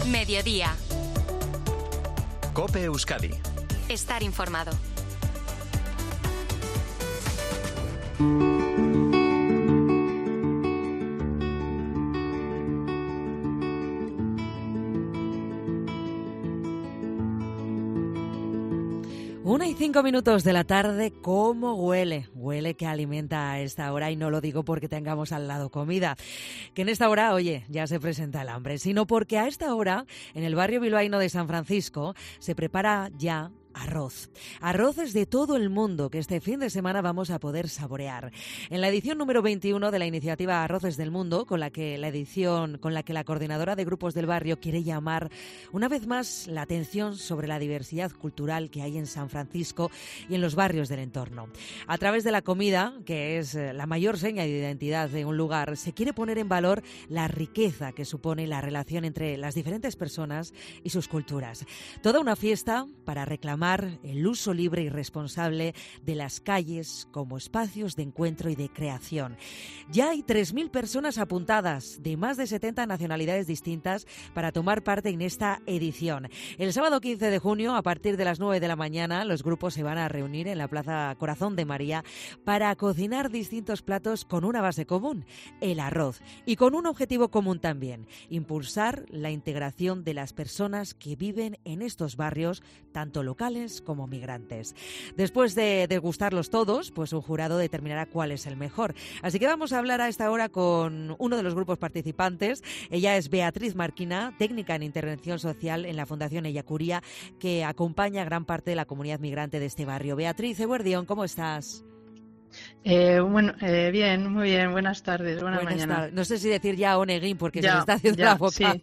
Mediodía. COPE Euskadi. Estar informado. Una y 5 minutos de la tarde, ¿cómo huele? Huele que alimenta a esta hora, y no lo digo porque tengamos al lado comida, que en esta hora, oye, ya se presenta el hambre, sino porque a esta hora, en el barrio bilbaíno de San Francisco, se prepara ya arroz. Arroces de todo el mundo que este fin de semana vamos a poder saborear. En la edición número 21 de la iniciativa Arroces del Mundo, con la que la coordinadora de grupos del barrio quiere llamar una vez más la atención sobre la diversidad cultural que hay en San Francisco y en los barrios del entorno. A través de la comida, que es la mayor seña de identidad de un lugar, se quiere poner en valor la riqueza que supone la relación entre las diferentes personas y sus culturas. Toda una fiesta para reclamar el uso libre y responsable de las calles como espacios de encuentro y de creación. Ya hay 3.000 personas apuntadas de más de 70 nacionalidades distintas para tomar parte en esta edición. El sábado 15 de junio, a partir de las 9 de la mañana, los grupos se van a reunir en la Plaza Corazón de María para cocinar distintos platos con una base común, el arroz, y con un objetivo común también: impulsar la integración de las personas que viven en estos barrios, tanto locales como migrantes. Después de degustarlos todos, pues un jurado determinará cuál es el mejor. Así que vamos a hablar a esta hora con uno de los grupos participantes. Ella es Beatriz Marquina, técnica en intervención social en la Fundación Ellacuría, que acompaña a gran parte de la comunidad migrante de este barrio. Beatriz, eguerdión, ¿cómo estás? Bien, muy bien. Buenas tardes, buena mañana. No sé si decir ya Oneguín porque ya, se me está haciendo ya, la boca. Sí.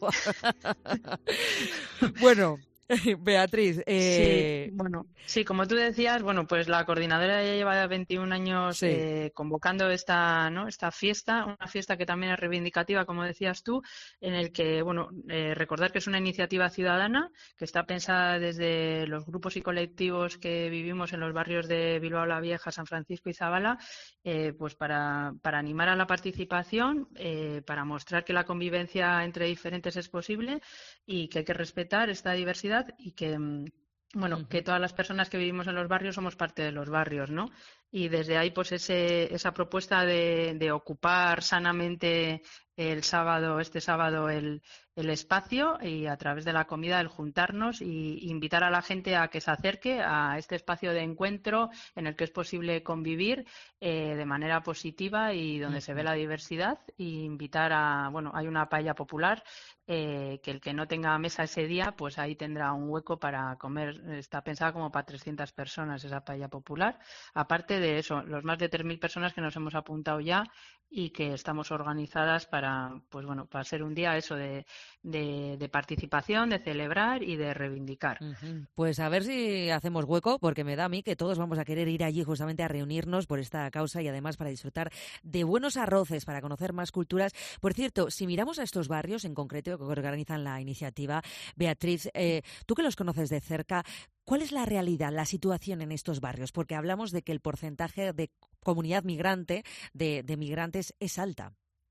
Bueno, Beatriz. Sí, como tú decías, pues la coordinadora ya lleva 21 años convocando esta fiesta, una fiesta que también es reivindicativa, como decías tú, en el que, recordar que es una iniciativa ciudadana que está pensada desde los grupos y colectivos que vivimos en los barrios de Bilbao la Vieja, San Francisco y Zabala, pues para animar a la participación, para mostrar que la convivencia entre diferentes es posible y que hay que respetar esta diversidad y que que todas las personas que vivimos en los barrios somos parte de los barrios, ¿no? Y desde ahí, pues esa propuesta de ocupar sanamente este sábado el espacio, y a través de la comida el juntarnos y invitar a la gente a que se acerque a este espacio de encuentro en el que es posible convivir de manera positiva y donde se ve la diversidad, y invitar hay una paella popular que el que no tenga mesa ese día, pues ahí tendrá un hueco para comer. Está pensada como para 300 personas esa paella popular. Aparte de eso, los más de 3.000 personas que nos hemos apuntado ya y que estamos organizadas para ser un día eso de participación, de celebrar y de reivindicar. Pues a ver si hacemos hueco, porque me da a mí que todos vamos a querer ir allí justamente a reunirnos por esta causa y además para disfrutar de buenos arroces, para conocer más culturas. Por cierto, si miramos a estos barrios en concreto que organizan la iniciativa, Beatriz, tú que los conoces de cerca, ¿cuál es la realidad, la situación en estos barrios? Porque hablamos de que el porcentaje de comunidad migrante, de migrantes, es alta.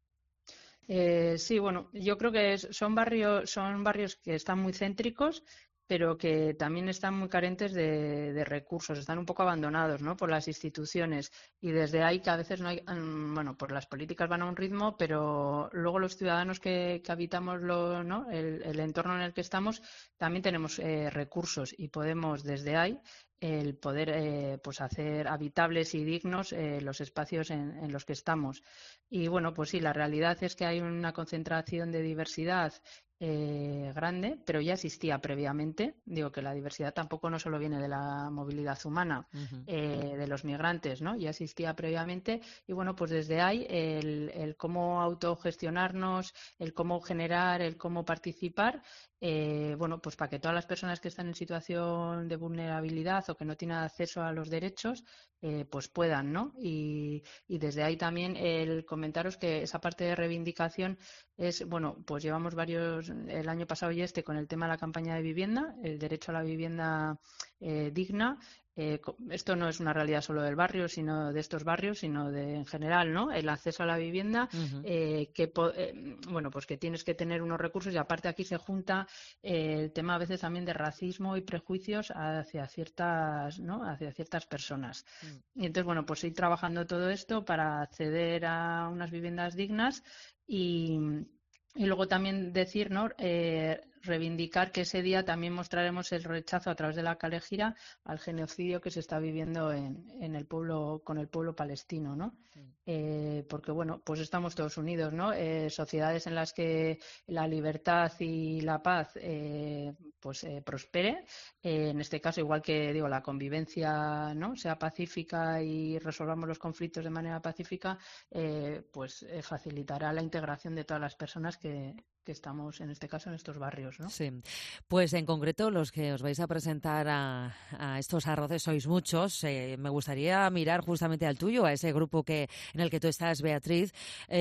Yo creo que son barrios que están muy céntricos, pero que también están muy carentes de recursos, están un poco abandonados, ¿no?, por las instituciones, y desde ahí que a veces no hay, pues las políticas van a un ritmo, pero luego los ciudadanos que habitamos el entorno en el que estamos también tenemos recursos, y podemos desde ahí el poder hacer habitables y dignos los espacios en los que estamos. Y pues sí, la realidad es que hay una concentración de diversidad grande, pero ya existía previamente. Digo que la diversidad tampoco no solo viene de la movilidad humana, de los migrantes, ¿no? Ya existía previamente, y pues desde ahí el cómo autogestionarnos, el cómo generar, el cómo participar, pues para que todas las personas que están en situación de vulnerabilidad o que no tienen acceso a los derechos, pues puedan, ¿no? Y desde ahí también el comentaros que esa parte de reivindicación es, pues llevamos el año pasado con el tema de la campaña de vivienda, el derecho a la vivienda digna, esto no es una realidad solo del barrio, sino de estos barrios, sino de en general, ¿no? El acceso a la vivienda, bueno, pues que tienes que tener unos recursos y aparte aquí se junta el tema a veces también de racismo y prejuicios hacia ciertas, ¿no? Hacia ciertas personas. Y entonces, bueno, pues ir trabajando todo esto para acceder a unas viviendas dignas y luego también decir, ¿no? Reivindicar que ese día también mostraremos el rechazo a través de la Calejira al genocidio que se está viviendo en el pueblo, con el pueblo palestino, ¿no? Porque, bueno, pues estamos todos unidos, ¿no? Sociedades en las que la libertad y la paz prospere. En este caso, igual que, digo, la convivencia, ¿no? Sea pacífica y resolvamos los conflictos de manera pacífica, facilitará la integración de todas las personas que estamos, en este caso, en estos barrios, ¿no? Sí, pues en concreto los que os vais a presentar a estos arroces sois muchos. Me gustaría mirar justamente al tuyo, a ese grupo en el que tú estás, Beatriz,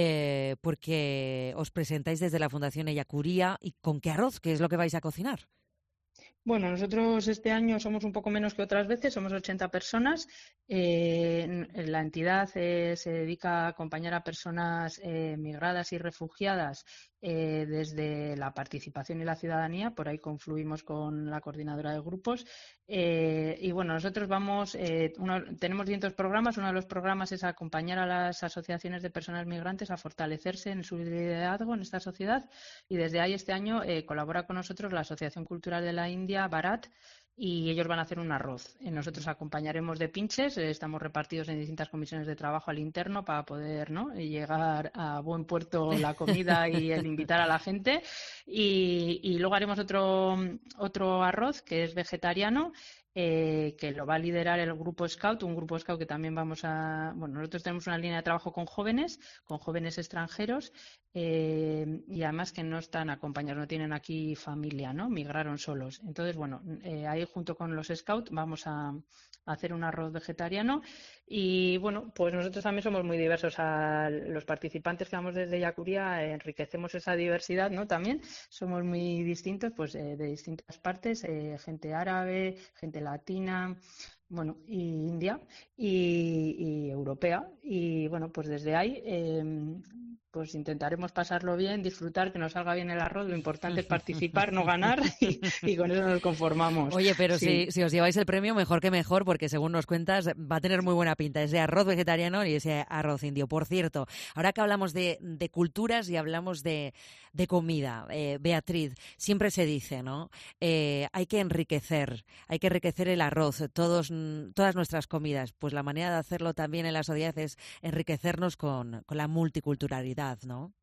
porque os presentáis desde la Fundación Ellacuría. ¿Y con qué arroz? ¿Qué es lo que vais a cocinar? Bueno, nosotros este año somos un poco menos que otras veces, somos 80 personas. La entidad se dedica a acompañar a personas migradas y refugiadas desde la participación y la ciudadanía. Por ahí confluimos con la coordinadora de grupos. Y bueno, nosotros tenemos distintos programas. Uno de los programas es acompañar a las asociaciones de personas migrantes a fortalecerse en su liderazgo en esta sociedad. Y desde ahí este año colabora con nosotros la Asociación Cultural de la India, Bharat, y ellos van a hacer un arroz. Nosotros acompañaremos de pinches, estamos repartidos en distintas comisiones de trabajo al interno para poder, ¿no?, llegar a buen puerto la comida y el invitar a la gente. Y luego haremos otro arroz que es vegetariano. Que lo va a liderar el grupo Scout, un grupo Scout que también nosotros tenemos una línea de trabajo con jóvenes extranjeros y además que no están acompañados, no tienen aquí familia, ¿no? Migraron solos. Entonces, bueno, ahí junto con los Scouts vamos a hacer un arroz vegetariano y, bueno, pues nosotros también somos muy diversos. Los participantes que vamos desde Ellacuría enriquecemos esa diversidad, ¿no? También somos muy distintos, pues de distintas partes, gente árabe, gente latina, bueno, y india y europea. Y bueno, pues desde ahí pues intentaremos pasarlo bien, disfrutar, que nos salga bien el arroz. Lo importante es participar, no ganar, y con eso nos conformamos. Oye, pero sí. si os lleváis el premio, mejor que mejor, porque según nos cuentas, va a tener muy buena pinta ese arroz vegetariano y ese arroz indio. Por cierto, ahora que hablamos de culturas y hablamos de comida, Beatriz, siempre se dice, ¿no? Hay que enriquecer el arroz, todas nuestras comidas. Pues la manera de hacerlo también en la sociedad es enriquecernos con la multiculturalidad, ¿no?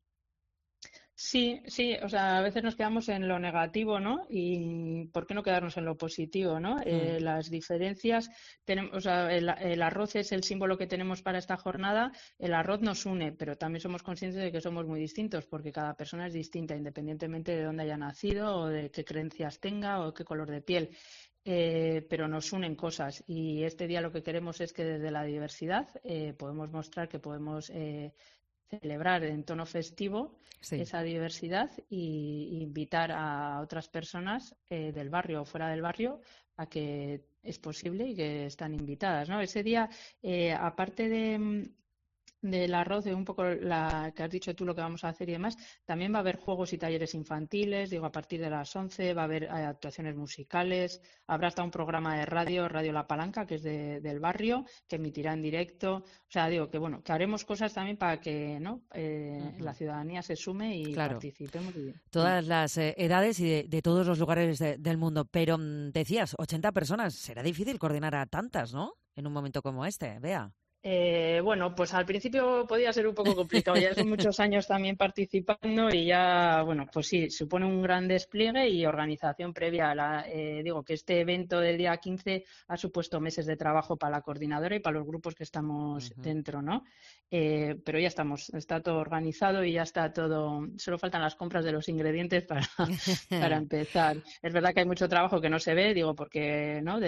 Sí, o sea, a veces nos quedamos en lo negativo, ¿no? Y ¿por qué no quedarnos en lo positivo, ¿no? Las diferencias, o sea, el arroz es el símbolo que tenemos para esta jornada. El arroz nos une, pero también somos conscientes de que somos muy distintos, porque cada persona es distinta, independientemente de dónde haya nacido o de qué creencias tenga o qué color de piel. Pero nos unen cosas y este día lo que queremos es que desde la diversidad podemos mostrar que podemos celebrar en tono festivo esa diversidad y invitar a otras personas del barrio o fuera del barrio a que es posible y que están invitadas, ¿no? Ese día, aparte del arroz, de un poco la que has dicho tú, lo que vamos a hacer y demás, también va a haber juegos y talleres infantiles, digo, a partir de las 11 va a haber actuaciones musicales, habrá hasta un programa de Radio La Palanca, que es del barrio, que emitirá en directo. O sea, digo, que bueno, que haremos cosas también para que, ¿no?, la ciudadanía se sume y participemos. Todas las edades y de todos los lugares del mundo. Pero decías, 80 personas, será difícil coordinar a tantas, ¿no?, en un momento como este, Bea. Bueno, pues al principio podía ser un poco complicado. Ya son muchos años también participando y ya, bueno, pues sí, supone un gran despliegue y organización previa. Digo que este evento del día 15 ha supuesto meses de trabajo para la coordinadora y para los grupos que estamos dentro, ¿no? Pero ya está todo organizado y ya está todo. Solo faltan las compras de los ingredientes para empezar. Es verdad que hay mucho trabajo que no se ve, digo, porque, ¿no?,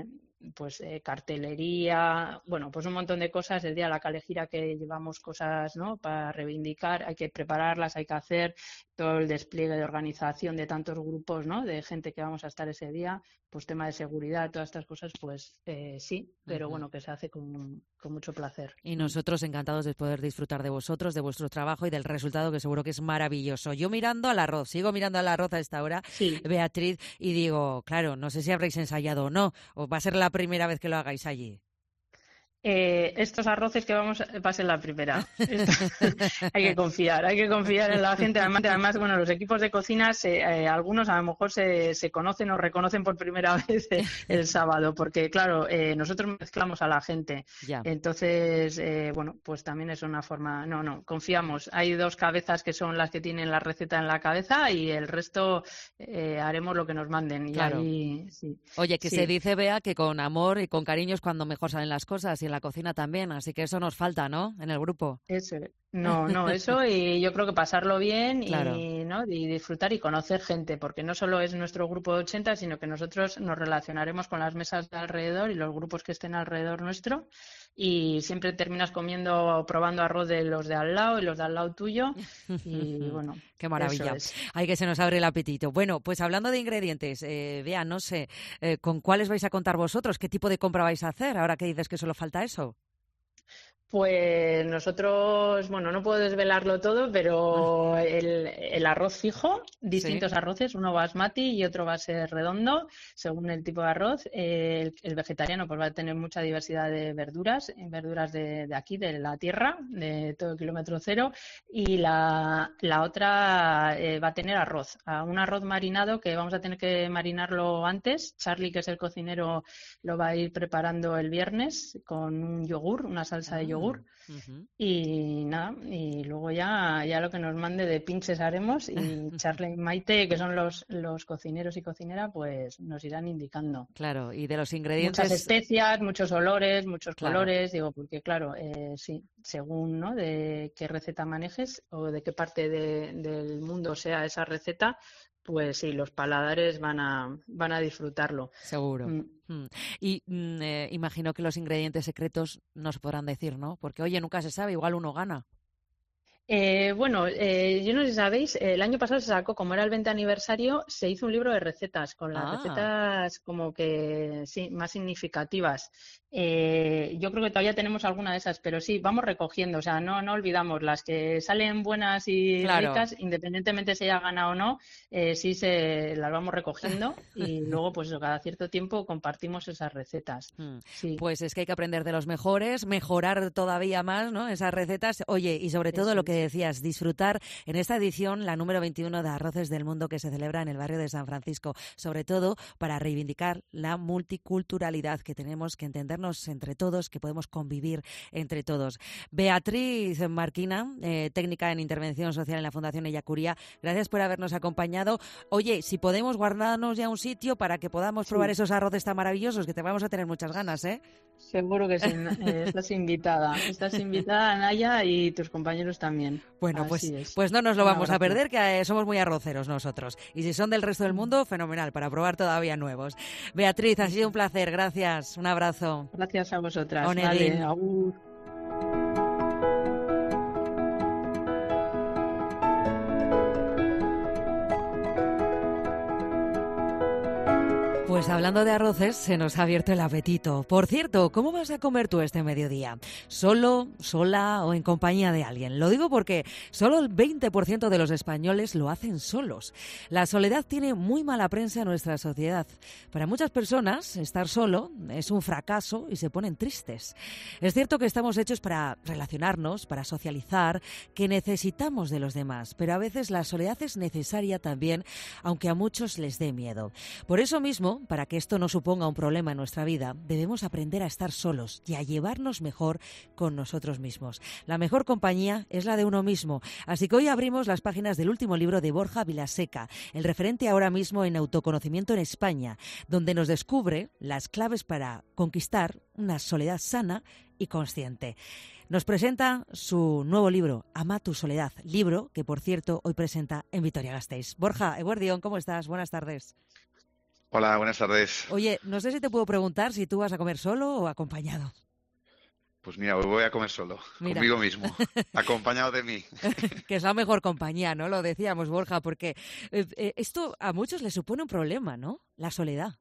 cartelería, bueno, pues un montón de cosas. El día de la Calejira que llevamos cosas, ¿no?, para reivindicar, hay que prepararlas, hay que hacer, todo el despliegue de organización de tantos grupos, ¿no? De gente que vamos a estar ese día, pues tema de seguridad, todas estas cosas, pues sí, pero bueno, que se hace con mucho placer. Y nosotros encantados de poder disfrutar de vosotros, de vuestro trabajo y del resultado, que seguro que es maravilloso. Yo mirando al arroz, sigo mirando al arroz a esta hora, sí. Beatriz, y digo, claro, no sé si habréis ensayado o no, o va a ser la primera vez que lo hagáis allí. Estos arroces que va a ser la primera. Hay que confiar en la gente. Además, bueno, los equipos de cocina, algunos a lo mejor se conocen o reconocen por primera vez el sábado, porque claro, nosotros mezclamos a la gente. Ya. Entonces, bueno, pues también es una forma. No, confiamos. Hay 2 cabezas que son las que tienen la receta en la cabeza y el resto haremos lo que nos manden. Claro. Y ahí, sí. Oye, que sí. se dice, Bea, que con amor y con cariño es cuando mejor salen las cosas, y en la cocina también, así que eso nos falta, ¿no?, en el grupo. Eso, eso, y yo creo que pasarlo bien claro. y disfrutar y conocer gente, porque no solo es nuestro grupo de 80, sino que nosotros nos relacionaremos con las mesas de alrededor y los grupos que estén alrededor nuestro, y siempre terminas probando arroz de los de al lado y los de al lado tuyo, y bueno. Qué maravilla. Ay, que se nos abre el apetito. Bueno, pues hablando de ingredientes, Bea, no sé, ¿con cuáles vais a contar vosotros? ¿Qué tipo de compra vais a hacer ahora que dices que solo falta eso? Pues nosotros, bueno, no puedo desvelarlo todo, pero el arroz fijo, distintos arroces, uno basmati y otro va a ser redondo, según el tipo de arroz. El vegetariano pues va a tener mucha diversidad de verduras de aquí, de la tierra, de todo el kilómetro cero. Y la otra va a tener arroz, un arroz marinado que vamos a tener que marinarlo antes. Charlie, que es el cocinero, lo va a ir preparando el viernes con un yogur, una salsa de yogur. Y nada, y luego ya lo que nos mande de pinches haremos, y Charlie y Maite, que son los cocineros y cocinera, pues nos irán indicando. Claro, y de los ingredientes... Muchas especias, muchos olores, muchos colores, digo, porque claro, sí, según, ¿no?, de qué receta manejes o de qué parte del mundo sea esa receta, pues sí, los paladares van a disfrutarlo. Seguro. Y imagino que los ingredientes secretos no se podrán decir, ¿no? Porque, oye, nunca se sabe, igual uno gana. Bueno, yo no sé si sabéis, el año pasado se sacó, como era el 20 aniversario, se hizo un libro de recetas, con las recetas como que sí, más significativas. Yo creo que todavía tenemos alguna de esas, pero sí, vamos recogiendo, o sea, no olvidamos las que salen buenas y ricas, independientemente si haya ganado o no, sí las vamos recogiendo y luego, pues eso, cada cierto tiempo compartimos esas recetas. Sí. Pues es que hay que aprender de los mejores, mejorar todavía más, ¿no?, esas recetas. Oye, y sobre todo lo que decías, disfrutar en esta edición, la número 21 de Arroces del Mundo, que se celebra en el barrio de San Francisco, sobre todo para reivindicar la multiculturalidad, que tenemos que entendernos entre todos, que podemos convivir entre todos. Beatriz Marquina, técnica en intervención social en la Fundación Ellacuría, gracias por habernos acompañado. Oye, si podemos guardarnos ya un sitio para que podamos probar esos arroces tan maravillosos, que te vamos a tener muchas ganas, ¿eh? Seguro que sí, estás invitada, Naya, y tus compañeros también. Bueno, pues no nos lo vamos a perder, que somos muy arroceros nosotros. Y si son del resto del mundo, fenomenal, para probar todavía nuevos. Beatriz, ha sido un placer, gracias, un abrazo. Gracias a vosotras. Vale, agur. Pues hablando de arroces, se nos ha abierto el apetito. Por cierto, ¿cómo vas a comer tú este mediodía? ¿Solo, sola o en compañía de alguien? Lo digo porque solo el 20% de los españoles lo hacen solos. La soledad tiene muy mala prensa en nuestra sociedad. Para muchas personas, estar solo es un fracaso y se ponen tristes. Es cierto que estamos hechos para relacionarnos, para socializar, que necesitamos de los demás, pero a veces la soledad es necesaria también, aunque a muchos les dé miedo. Por eso mismo, para que esto no suponga un problema en nuestra vida, debemos aprender a estar solos y a llevarnos mejor con nosotros mismos. La mejor compañía es la de uno mismo. Así que hoy abrimos las páginas del último libro de Borja Vilaseca, el referente ahora mismo en autoconocimiento en España, donde nos descubre las claves para conquistar una soledad sana y consciente. Nos presenta su nuevo libro, Ama tu soledad, libro que, por cierto, hoy presenta en Vitoria-Gasteiz. Borja, Eguerdión, ¿cómo estás? Buenas tardes. Hola, buenas tardes. Oye, no sé si te puedo preguntar si tú vas a comer solo o acompañado. Pues mira, hoy voy a comer solo, Mira. conmigo mismo, acompañado de mí. Que es la mejor compañía, ¿no? Lo decíamos, Borja, porque esto a muchos les supone un problema, ¿no? La soledad.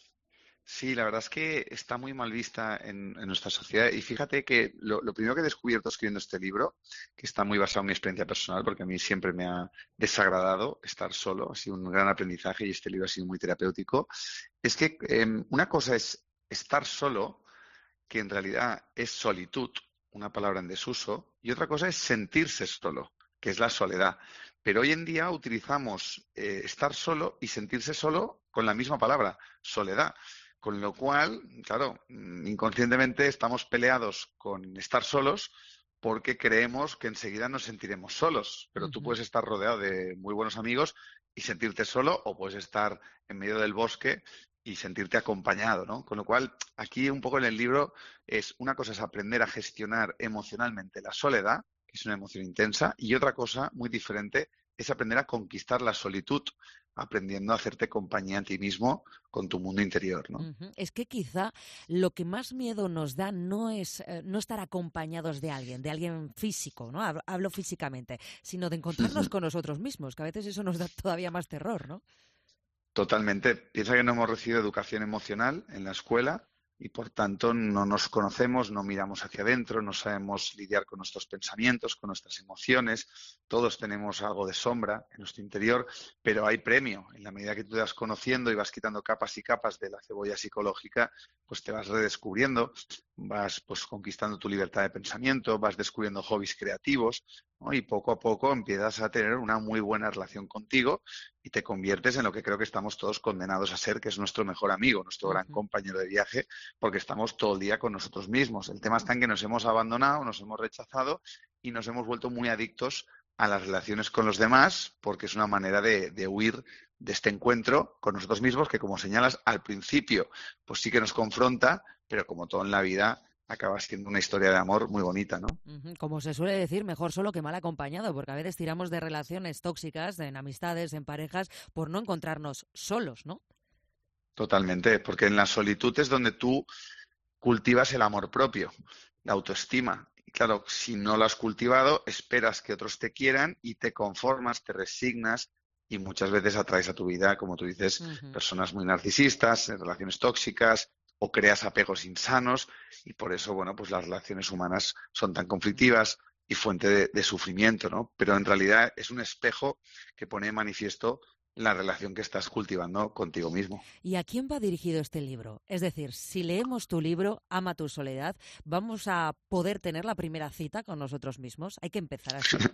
Sí, la verdad es que está muy mal vista en nuestra sociedad. Y fíjate que lo primero que he descubierto escribiendo este libro, que está muy basado en mi experiencia personal, porque a mí siempre me ha desagradado estar solo, ha sido un gran aprendizaje y este libro ha sido muy terapéutico, es que una cosa es estar solo, que en realidad es solitud, una palabra en desuso, y otra cosa es sentirse solo, que es la soledad. Pero hoy en día utilizamos estar solo y sentirse solo con la misma palabra, soledad. Con lo cual, claro, inconscientemente estamos peleados con estar solos porque creemos que enseguida nos sentiremos solos. Pero tú Ujú. puedes estar rodeado de muy buenos amigos y sentirte solo, o puedes estar en medio del bosque y sentirte acompañado, ¿no? Con lo cual, aquí un poco en el libro es una cosa es aprender a gestionar emocionalmente la soledad, que es una emoción intensa, y otra cosa muy diferente es aprender a conquistar la solitud, aprendiendo a hacerte compañía a ti mismo con tu mundo interior, ¿no? Ujú. Es que quizá lo que más miedo nos da no es no estar acompañados de alguien físico, ¿no? Hablo físicamente, sino de encontrarnos con nosotros mismos, que a veces eso nos da todavía más terror, ¿no? Totalmente. Piensa que no hemos recibido educación emocional en la escuela y por tanto no nos conocemos, no miramos hacia adentro, no sabemos lidiar con nuestros pensamientos, con nuestras emociones. Todos tenemos algo de sombra en nuestro interior, pero hay premio. En la medida que tú te vas conociendo y vas quitando capas y capas de la cebolla psicológica, pues te vas redescubriendo, vas pues conquistando tu libertad de pensamiento, vas descubriendo hobbies creativos, ¿no? Y poco a poco empiezas a tener una muy buena relación contigo y te conviertes en lo que creo que estamos todos condenados a ser, que es nuestro mejor amigo, nuestro gran Ujú. compañero de viaje, porque estamos todo el día con nosotros mismos. El tema está en que nos hemos abandonado, nos hemos rechazado y nos hemos vuelto muy adictos a las relaciones con los demás, porque es una manera de huir de este encuentro con nosotros mismos, que como señalas al principio, pues sí que nos confronta, pero como todo en la vida, acaba siendo una historia de amor muy bonita, ¿no? Ujú. Como se suele decir, mejor solo que mal acompañado, porque a veces tiramos de relaciones tóxicas, en amistades, en parejas, por no encontrarnos solos, ¿no? Totalmente, porque en la solitud es donde tú cultivas el amor propio, la autoestima. Y claro, si no lo has cultivado, esperas que otros te quieran y te conformas, te resignas y muchas veces atraes a tu vida, como tú dices, Ujú. personas muy narcisistas, relaciones tóxicas o creas apegos insanos y por eso, bueno, pues las relaciones humanas son tan conflictivas y fuente de sufrimiento, ¿no? Pero en realidad es un espejo que pone de manifiesto la relación que estás cultivando contigo mismo. ¿Y a quién va dirigido este libro? Es decir, si leemos tu libro, Ama tu soledad, ¿vamos a poder tener la primera cita con nosotros mismos? Hay que empezar así.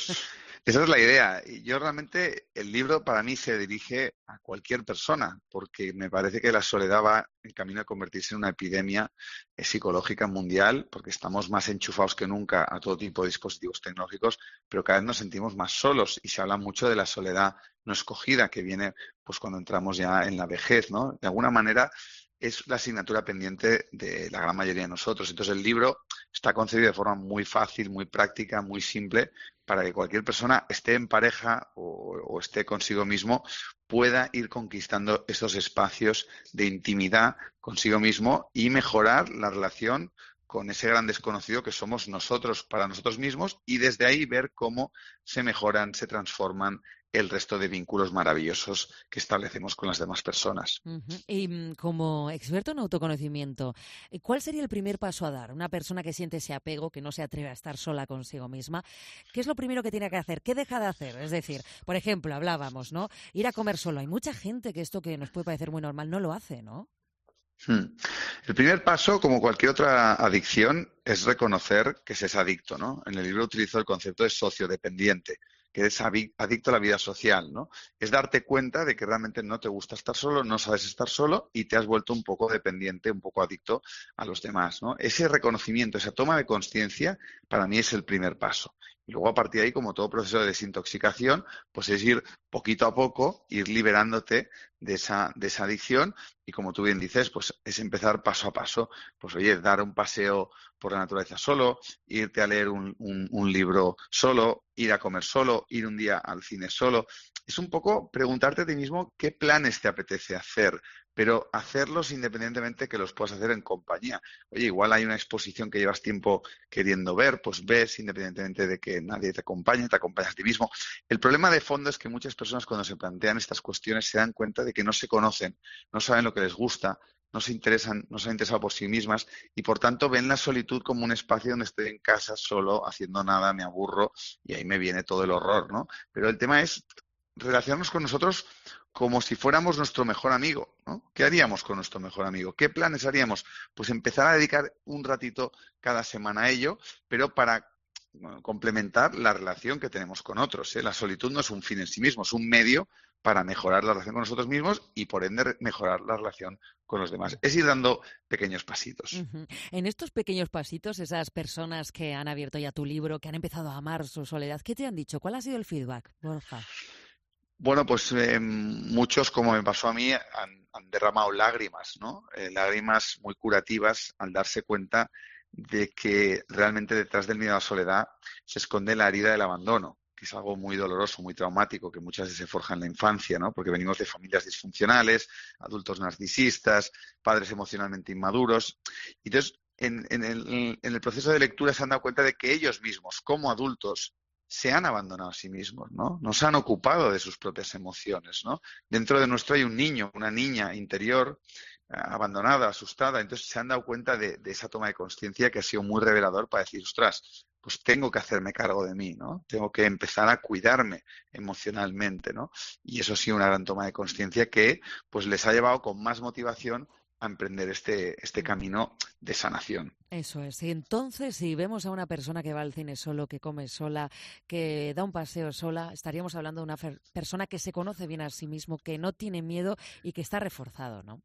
Esa es la idea. Y yo realmente, el libro para mí se dirige a cualquier persona, porque me parece que la soledad va en camino a convertirse en una epidemia psicológica mundial, porque estamos más enchufados que nunca a todo tipo de dispositivos tecnológicos, pero cada vez nos sentimos más solos y se habla mucho de la soledad no escogida, que viene pues cuando entramos ya en la vejez, ¿no? De alguna manera es la asignatura pendiente de la gran mayoría de nosotros. Entonces el libro está concebido de forma muy fácil, muy práctica, muy simple, para que cualquier persona esté en pareja o esté consigo mismo pueda ir conquistando esos espacios de intimidad consigo mismo y mejorar la relación con ese gran desconocido que somos nosotros para nosotros mismos y desde ahí ver cómo se mejoran, se transforman el resto de vínculos maravillosos que establecemos con las demás personas. Ujú. Y como experto en autoconocimiento, ¿cuál sería el primer paso a dar? Una persona que siente ese apego, que no se atreve a estar sola consigo misma, ¿qué es lo primero que tiene que hacer? ¿Qué deja de hacer? Es decir, por ejemplo, hablábamos, ¿no? Ir a comer solo. Hay mucha gente que esto que nos puede parecer muy normal no lo hace, ¿no? Hmm. El primer paso, como cualquier otra adicción, es reconocer que se es adicto, ¿no? En el libro utilizo el concepto de sociodependiente, que es adicto a la vida social, ¿no? Es darte cuenta de que realmente no te gusta estar solo, no sabes estar solo y te has vuelto un poco dependiente, un poco adicto a los demás, ¿no? Ese reconocimiento, esa toma de conciencia, para mí es el primer paso. Y luego a partir de ahí, como todo proceso de desintoxicación, pues es ir poquito a poco, ir liberándote de esa adicción y como tú bien dices, pues es empezar paso a paso. Pues oye, dar un paseo por la naturaleza solo, irte a leer un libro solo, ir a comer solo, ir un día al cine solo. es un poco preguntarte a ti mismo qué planes te apetece hacer, pero hacerlos independientemente que los puedas hacer en compañía. Oye, igual hay una exposición que llevas tiempo queriendo ver, pues ves independientemente de que nadie te acompañes a ti mismo. El problema de fondo es que muchas personas cuando se plantean estas cuestiones se dan cuenta de que no se conocen, no saben lo que les gusta, no se han interesado por sí mismas y por tanto ven la solitud como un espacio donde estoy en casa solo, haciendo nada, me aburro y ahí me viene todo el horror, ¿no? Pero el tema es relacionarnos con nosotros como si fuéramos nuestro mejor amigo, ¿no? ¿Qué haríamos con nuestro mejor amigo? ¿Qué planes haríamos? Pues empezar a dedicar un ratito cada semana a ello, pero para complementar la relación que tenemos con otros, ¿eh? La solitud no es un fin en sí mismo, es un medio para mejorar la relación con nosotros mismos y, por ende, mejorar la relación con los demás. Es ir dando pequeños pasitos. Uh-huh. En estos pequeños pasitos, esas personas que han abierto ya tu libro, que han empezado a amar su soledad, ¿qué te han dicho? ¿Cuál ha sido el feedback, Borja? Bueno, pues muchos, como me pasó a mí, han derramado lágrimas, ¿no? Lágrimas muy curativas al darse cuenta de que realmente detrás del miedo a la soledad se esconde la herida del abandono, que es algo muy doloroso, muy traumático, que muchas veces se forja en la infancia, ¿no? Porque venimos de familias disfuncionales, adultos narcisistas, padres emocionalmente inmaduros. Y entonces, en el proceso de lectura se han dado cuenta de que ellos mismos, como adultos, se han abandonado a sí mismos, ¿no? No se han ocupado de sus propias emociones, ¿no? Dentro de nuestro hay un niño, una niña interior, abandonada, asustada. Entonces se han dado cuenta de esa toma de conciencia que ha sido muy revelador para decir, ostras, pues tengo que hacerme cargo de mí, ¿no? Tengo que empezar a cuidarme emocionalmente, ¿no? Y eso ha sido una gran toma de conciencia que pues les ha llevado con más motivación a emprender este camino de sanación. Eso es. Y entonces, si vemos a una persona que va al cine solo, que come sola, que da un paseo sola, estaríamos hablando de una persona que se conoce bien a sí mismo, que no tiene miedo y que está reforzado, ¿no?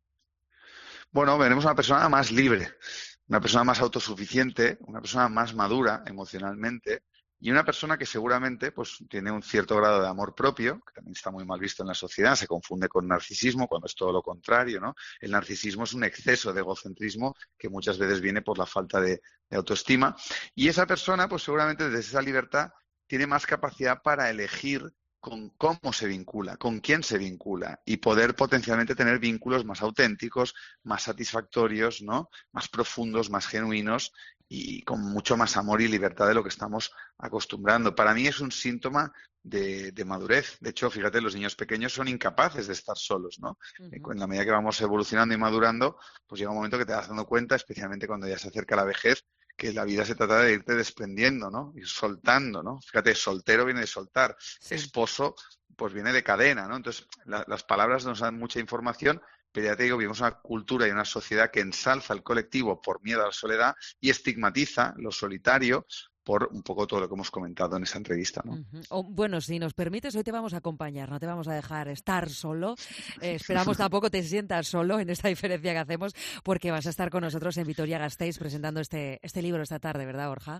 Bueno, veremos una persona más libre, una persona más autosuficiente, una persona más madura emocionalmente y una persona que seguramente pues tiene un cierto grado de amor propio, que también está muy mal visto en la sociedad, se confunde con narcisismo cuando es todo lo contrario, ¿no? El narcisismo es un exceso de egocentrismo que muchas veces viene por la falta de autoestima y esa persona pues seguramente desde esa libertad tiene más capacidad para elegir con cómo se vincula, con quién se vincula y poder potencialmente tener vínculos más auténticos, más satisfactorios, ¿no? Más profundos, más genuinos y con mucho más amor y libertad de lo que estamos acostumbrando. Para mí es un síntoma de madurez. De hecho, fíjate, los niños pequeños son incapaces de estar solos, ¿no? Uh-huh. En la medida que vamos evolucionando y madurando, pues llega un momento que te vas dando cuenta, especialmente cuando ya se acerca la vejez, que la vida se trata de irte desprendiendo, ¿no? Ir soltando, ¿no? Fíjate, soltero viene de soltar, sí. Esposo, pues viene de cadena, ¿no? Entonces, las palabras nos dan mucha información, pero ya te digo, vivimos una cultura y una sociedad que ensalza el colectivo por miedo a la soledad y estigmatiza lo solitario por un poco todo lo que hemos comentado en esa entrevista, ¿no? Uh-huh. Bueno, si nos permites, hoy te vamos a acompañar, no te vamos a dejar estar solo. Esperamos tampoco te sientas solo en esta diferencia que hacemos, porque vas a estar con nosotros en Vitoria-Gasteiz presentando este libro esta tarde, ¿verdad, Borja?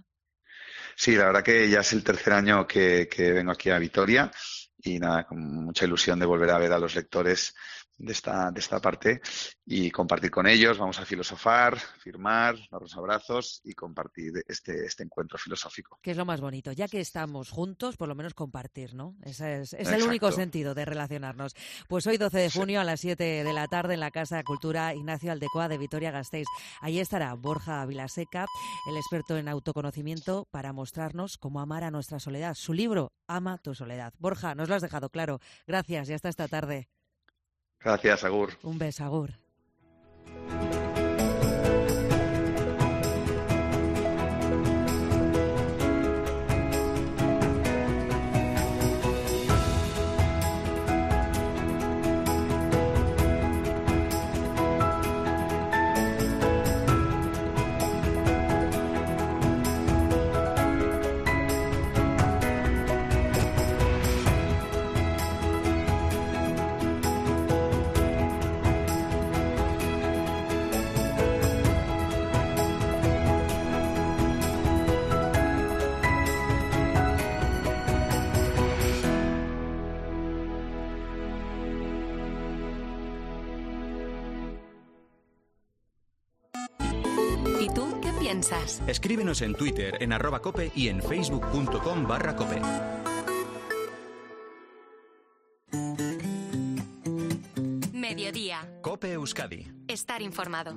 Sí, la verdad que ya es el tercer año que vengo aquí a Vitoria y nada, con mucha ilusión de volver a ver a los lectores de esta parte y compartir con ellos. Vamos a filosofar, firmar, darnos abrazos y compartir este encuentro filosófico. Que es lo más bonito, ya que estamos juntos, por lo menos compartir, ¿no? Ese es el único sentido de relacionarnos. Pues hoy 12 de junio a las 7 de la tarde en la Casa de Cultura Ignacio Aldecoa de Vitoria-Gasteiz. Allí estará Borja Vilaseca, el experto en autoconocimiento, para mostrarnos cómo amar a nuestra soledad. Su libro, Ama tu soledad. Borja, nos lo has dejado claro. Gracias y hasta esta tarde. Gracias, agur. Un beso, agur. Escríbenos en Twitter, en @cope y en facebook.com/cope. Mediodía. COPE Euskadi. Estar informado.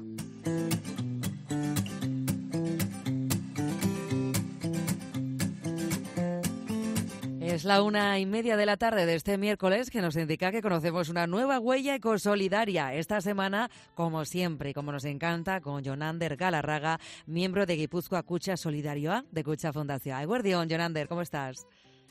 Es la 1:30 de la tarde de este miércoles, que nos indica que conocemos una nueva huella ecosolidaria. Esta semana, como siempre y como nos encanta, con Jonander Galarraga, miembro de Guipúzcoa Kutxa Solidarioa de Kutxa Fundazioa. Eguerdion, Jonander, ¿cómo estás?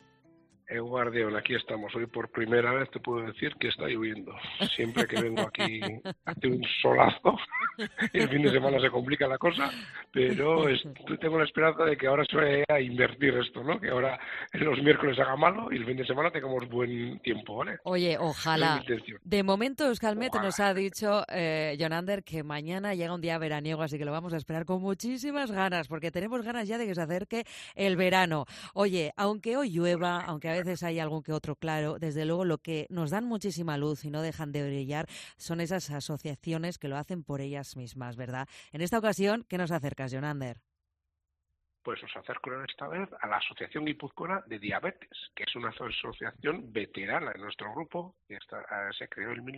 Guardión, aquí estamos. Hoy por primera vez te puedo decir que está lloviendo. Siempre que vengo aquí hace un solazo y el fin de semana se complica la cosa, pero tengo la esperanza de que ahora se vaya a invertir esto, ¿no? Que ahora los miércoles haga malo y el fin de semana tengamos buen tiempo, ¿vale? Oye, ojalá. De momento Euskalmet Ojalá. nos ha dicho, Jonander, que mañana llega un día veraniego, así que lo vamos a esperar con muchísimas ganas, porque tenemos ganas ya de que se acerque el verano. Oye, aunque hoy llueva, aunque a veces hay algún que otro claro, desde luego lo que nos dan muchísima luz y no dejan de brillar son esas asociaciones que lo hacen por ellas mismas, ¿verdad? En esta ocasión, ¿qué nos acercas, Jonander? Pues os acerco esta vez a la Asociación Guipuzcoana de Diabetes, que es una asociación veterana en nuestro grupo, que se creó en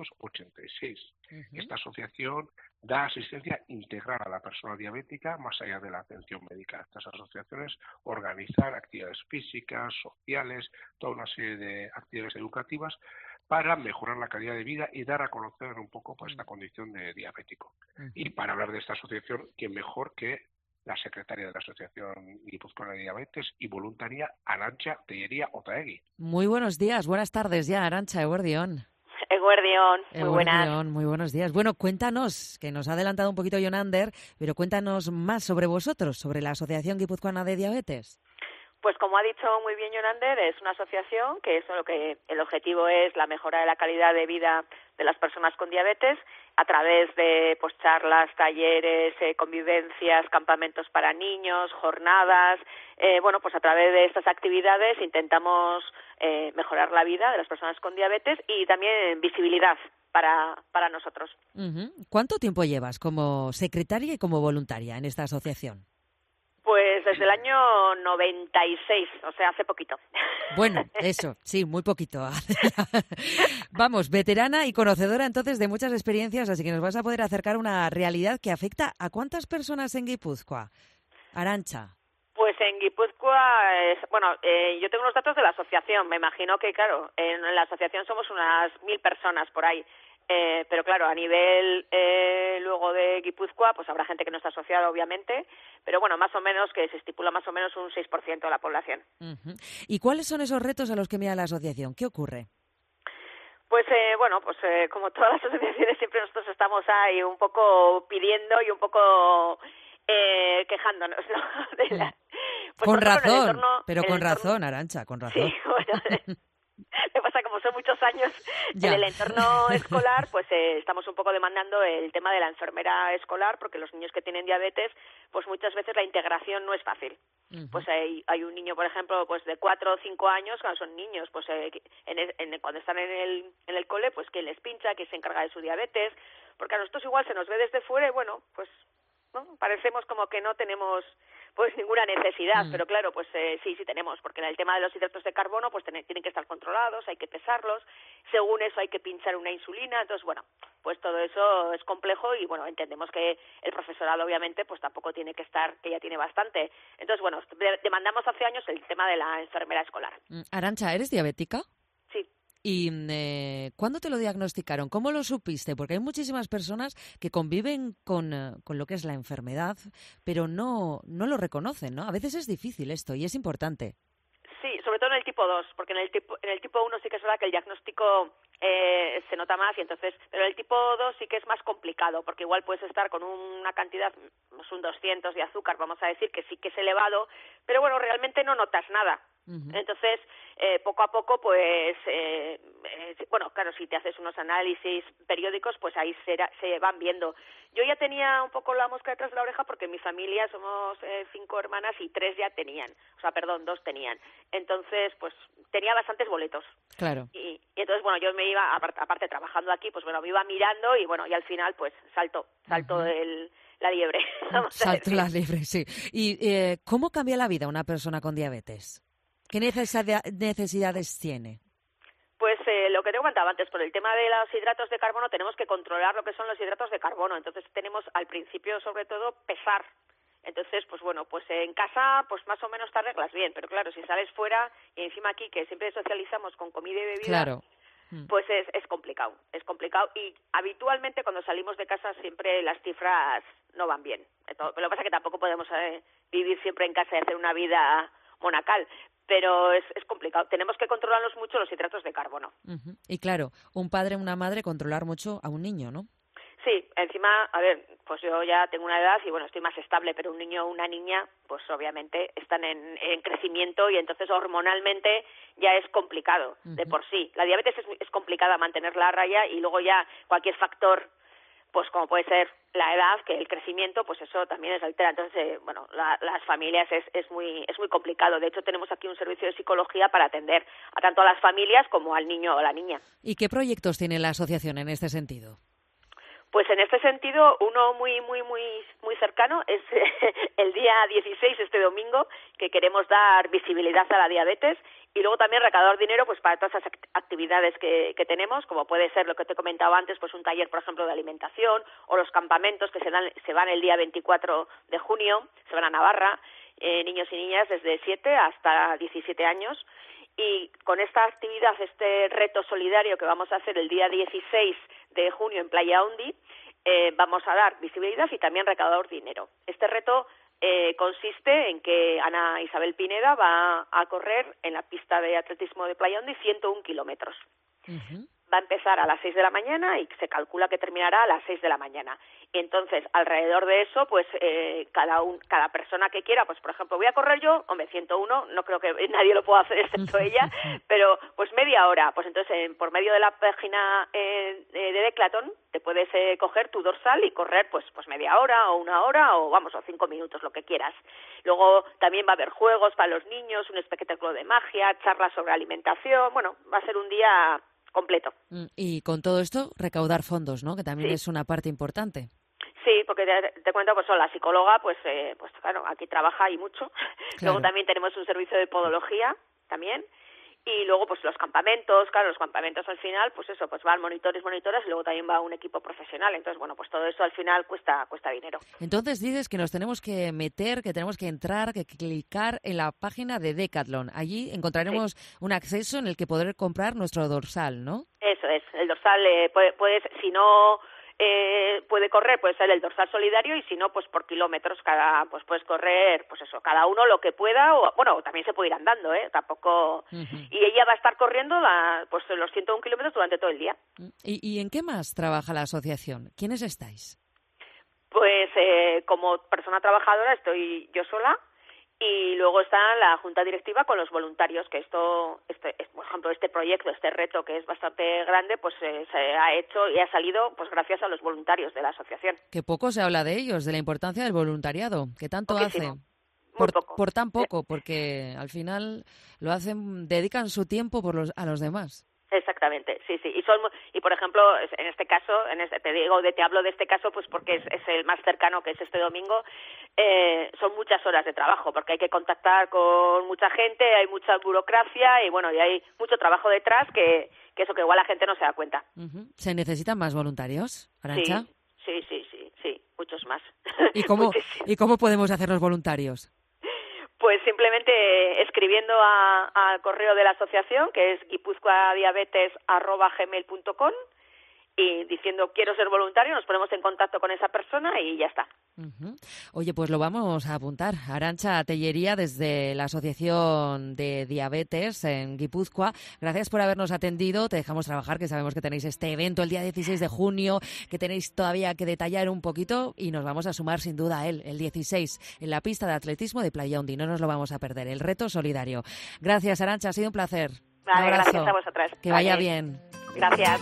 1986. Esta asociación da asistencia integral a la persona diabética más allá de la atención médica. Estas asociaciones organizan actividades físicas, sociales, toda una serie de actividades educativas para mejorar la calidad de vida y dar a conocer un poco pues, esta condición de diabético. Y para hablar de esta asociación, ¿quién mejor que la secretaria de la Asociación Guipuzcoana de Diabetes y voluntaria, Arantxa Tellería Otaegui? Muy buenos días, buenas tardes ya, Arantxa, eguerdión. Eguerdión, muy buenas. Muy buenos días. Bueno, cuéntanos, que nos ha adelantado un poquito Jonander, pero cuéntanos más sobre vosotros, sobre la Asociación Guipuzcoana de Diabetes. Pues como ha dicho muy bien Jonander, es una asociación que eso, lo que el objetivo es la mejora de la calidad de vida de las personas con diabetes a través de pues charlas, talleres, convivencias, campamentos para niños, jornadas. Bueno, pues a través de estas actividades intentamos mejorar la vida de las personas con diabetes y también visibilidad para nosotros. ¿Cuánto tiempo llevas como secretaria y como voluntaria en esta asociación? Pues desde el año 96, o sea, hace poquito. Bueno, eso, sí, muy poquito. Vamos, veterana y conocedora entonces de muchas experiencias, así que nos vas a poder acercar una realidad que afecta a ¿cuántas personas en Guipúzcoa? Arantxa. Pues en Guipúzcoa, yo tengo unos datos de la asociación. Me imagino que, claro, en la asociación somos unas 1.000 personas por ahí. Pero claro, a nivel luego de Guipúzcoa, pues habrá gente que no está asociada, obviamente, pero bueno, más o menos que se estipula más o menos un 6% de la población. ¿Y cuáles son esos retos a los que mira la asociación? ¿Qué ocurre? Pues como todas las asociaciones, siempre nosotros estamos ahí un poco pidiendo y un poco quejándonos, ¿no? Pues con razón, con razón, Arantxa, con razón. Sí, bueno, me pasa como son muchos años en el entorno escolar, pues estamos un poco demandando el tema de la enfermera escolar, porque los niños que tienen diabetes, pues muchas veces la integración no es fácil. Pues hay un niño, por ejemplo, pues de 4 o 5 años, cuando son niños, pues cuando están en el cole, pues quién les pincha, quién se encarga de su diabetes, porque a nosotros igual se nos ve desde fuera y bueno, pues ¿no? Parecemos como que no tenemos pues ninguna necesidad, pero claro, pues sí tenemos, porque en el tema de los hidratos de carbono pues tienen que estar controlados, hay que pesarlos, según eso hay que pinchar una insulina, entonces bueno, pues todo eso es complejo y bueno, entendemos que el profesorado obviamente pues tampoco tiene que estar, que ya tiene bastante, entonces bueno, demandamos hace años el tema de la enfermera escolar. Arantxa, ¿eres diabética? Sí. ¿Y cuándo te lo diagnosticaron? ¿Cómo lo supiste? Porque hay muchísimas personas que conviven con lo que es la enfermedad, pero no lo reconocen, ¿no? A veces es difícil esto y es importante. Sí, sobre todo en el tipo 2, porque en el tipo 1 sí que es verdad que el diagnóstico se nota más, y entonces, pero el tipo 2 sí que es más complicado, porque igual puedes estar con una cantidad, pues un 200 de azúcar, vamos a decir, que sí que es elevado, pero bueno, realmente no notas nada. Entonces, poco a poco, pues, bueno, claro, si te haces unos análisis periódicos, pues ahí se van viendo. Yo ya tenía un poco la mosca detrás de la oreja porque en mi familia somos 5 hermanas y 2 tenían. Entonces, pues, tenía bastantes boletos. Claro. Y entonces, bueno, yo me iba, aparte trabajando aquí, pues bueno, me iba mirando y bueno, y al final, pues, saltó la liebre. Saltó la liebre, sí. ¿Y cómo cambia la vida una persona con diabetes? ¿Qué necesidades tiene? Pues lo que te comentaba antes, por el tema de los hidratos de carbono tenemos que controlar lo que son los hidratos de carbono. Entonces tenemos al principio sobre todo pesar. Entonces, pues bueno, pues en casa pues más o menos te arreglas bien, pero claro, si sales fuera y encima aquí que siempre socializamos con comida y bebida, claro, pues es complicado y habitualmente cuando salimos de casa siempre las cifras no van bien. Lo que pasa es que tampoco podemos vivir siempre en casa y hacer una vida monacal, pero es complicado. Tenemos que controlarlos mucho los hidratos de carbono. Uh-huh. Y claro, un padre, una madre, controlar mucho a un niño, ¿no? Sí, encima, a ver, pues yo ya tengo una edad y bueno, estoy más estable, pero un niño o una niña, pues obviamente están en crecimiento y entonces hormonalmente ya es complicado de por sí. La diabetes es complicada mantenerla a raya y luego ya cualquier factor, pues como puede ser la edad, que el crecimiento, pues eso también es altera. Entonces, bueno, las familias es muy complicado. De hecho, tenemos aquí un servicio de psicología para atender a tanto a las familias como al niño o la niña. ¿Y qué proyectos tiene la asociación en este sentido? Pues en este sentido, uno muy cercano es el día 16, este domingo, que queremos dar visibilidad a la diabetes y luego también recaudar dinero pues para todas esas actividades que tenemos, como puede ser lo que te he comentado antes, pues un taller, por ejemplo, de alimentación o los campamentos que se van el día 24 de junio, se van a Navarra, niños y niñas desde 7 hasta 17 años. Y con esta actividad, este reto solidario que vamos a hacer el día 16 de junio en Playa Hondi, vamos a dar visibilidad y también recaudar dinero. Este reto consiste en que Ana Isabel Pineda va a correr en la pista de atletismo de Playa Hondi 101 kilómetros. Uh-huh. Va a empezar a las 6 de la mañana y se calcula que terminará a las 6 de la mañana. Y entonces, alrededor de eso, pues cada persona que quiera, pues por ejemplo, voy a correr yo, 101, no creo que nadie lo pueda hacer excepto ella, pero pues media hora. Pues entonces, por medio de la página de Decathlon, te puedes coger tu dorsal y correr pues media hora o una hora o 5 minutos, lo que quieras. Luego también va a haber juegos para los niños, un espectáculo de magia, charlas sobre alimentación. Bueno, va a ser un día completo. Y con todo esto, recaudar fondos, ¿no? Que también es una parte importante. Sí, porque te cuento, pues la psicóloga, pues claro, aquí trabaja y mucho. Claro. Luego también tenemos un servicio de podología también. Y luego, pues los campamentos, claro, los campamentos al final, pues eso, pues van monitores y luego también va un equipo profesional. Entonces, bueno, pues todo eso al final cuesta dinero. Entonces dices que nos tenemos que meter, que tenemos que entrar, que clicar en la página de Decathlon. Allí encontraremos un acceso en el que poder comprar nuestro dorsal, ¿no? Eso es, el dorsal puedes, si no puede correr, puede ser el dorsal solidario y si no, pues por kilómetros pues puedes correr, pues eso, cada uno lo que pueda, o bueno, también se puede ir andando, tampoco. Uh-huh. Y ella va a estar corriendo pues los 101 kilómetros durante todo el día. ¿Y en qué más trabaja la asociación? ¿Quiénes estáis? Pues como persona trabajadora estoy yo sola. Y luego está la junta directiva con los voluntarios, que por ejemplo, este proyecto, este reto que es bastante grande, pues se ha hecho y ha salido pues gracias a los voluntarios de la asociación. Que poco se habla de ellos, de la importancia del voluntariado, que tanto Poquísimo. hace. Por tan poco, porque al final lo hacen, dedican su tiempo a los demás. Exactamente, sí. Y por ejemplo, en este caso, te hablo de este caso, pues porque es el más cercano, que es este domingo. Son muchas horas de trabajo, porque hay que contactar con mucha gente, hay mucha burocracia y bueno, y hay mucho trabajo detrás que eso que igual la gente no se da cuenta. Uh-huh. ¿Se necesitan más voluntarios, Arantxa? Sí, muchos más. ¿Y cómo podemos hacernos voluntarios? Pues simplemente escribiendo al correo de la asociación, que es guipuzcoadiabetes@gmail.com, y diciendo quiero ser voluntario, nos ponemos en contacto con esa persona y ya está. Uh-huh. Oye, pues lo vamos a apuntar. Arantxa Tellería, desde la Asociación de Diabetes en Guipúzcoa. Gracias por habernos atendido. Te dejamos trabajar, que sabemos que tenéis este evento el día 16 de junio, que tenéis todavía que detallar un poquito y nos vamos a sumar sin duda a él, el 16, en la pista de atletismo de Playa Hondi. No nos lo vamos a perder, el reto solidario. Gracias, Arantxa, ha sido un placer. Vale, un abrazo. Gracias a vosotras. Que vaya bien. Gracias.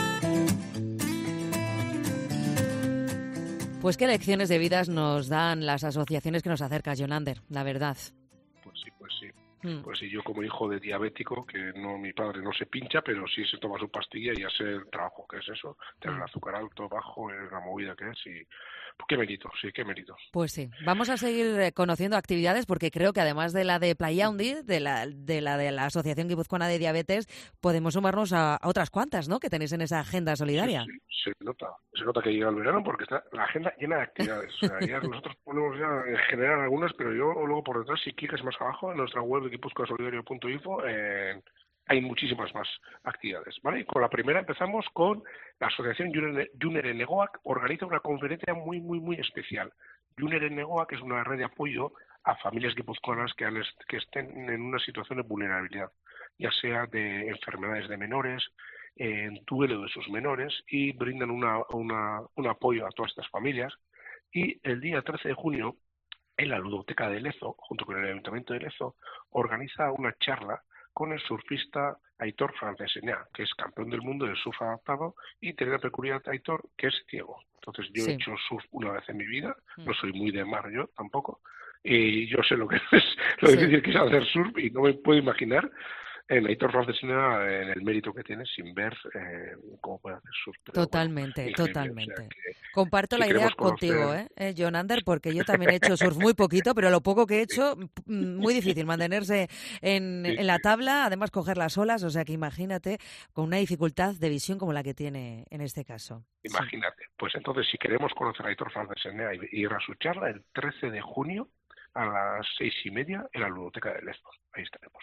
Pues qué lecciones de vidas nos dan las asociaciones que nos acerca Jonander, la verdad. Pues sí. Pues sí, yo como hijo de diabético, que no, mi padre no se pincha, pero sí se toma su pastilla y ya sé el trabajo que que es eso, tener el azúcar alto, bajo, la movida que es, y pues, qué mérito, sí, qué mérito. Pues sí, vamos a seguir conociendo actividades, porque creo que además de la de Playaundi, de la Asociación Guipuzcoana de Diabetes, podemos sumarnos a otras cuantas, ¿no?, que tenéis en esa agenda solidaria. Sí, se nota que llega el verano porque está la agenda llena de actividades. O sea, ya nosotros ponemos ya en general algunas, pero yo luego por detrás, si clicas más abajo, en nuestra web de guipuzcoasolidario.info, hay muchísimas más actividades, ¿vale? Y con la primera empezamos con la Asociación Juner en Negoac, organiza una conferencia muy, muy, muy especial. Juner en Negoac es una red de apoyo a familias guipuzcoanas que estén en una situación de vulnerabilidad, ya sea de enfermedades de menores, en duelo de sus menores, y brindan un apoyo a todas estas familias. Y el día 13 de junio, en la Ludoteca de Lezo, junto con el Ayuntamiento de Lezo, organiza una charla con el surfista Aitor Franceseñá, que es campeón del mundo del surf adaptado, y tiene la peculiaridad, Aitor, que es ciego. Entonces yo he hecho surf una vez en mi vida, no soy muy de mar yo tampoco, y yo sé lo que es lo difícil que es hacer surf, y no me puedo imaginar en Aitor Franceseñá en el mérito que tiene sin ver cómo puede hacer surf. Totalmente. O sea, comparto la idea contigo, Jon Ander, porque yo también he hecho surf muy poquito, pero lo poco que he hecho, muy difícil mantenerse en la tabla, además coger las olas, o sea que imagínate, con una dificultad de visión como la que tiene en este caso. Imagínate. Pues entonces, si queremos conocer a Aitor Franceseñá y ir a su charla, el 13 de junio a las 6:30 en la Ludoteca de Lezo. Ahí estaremos.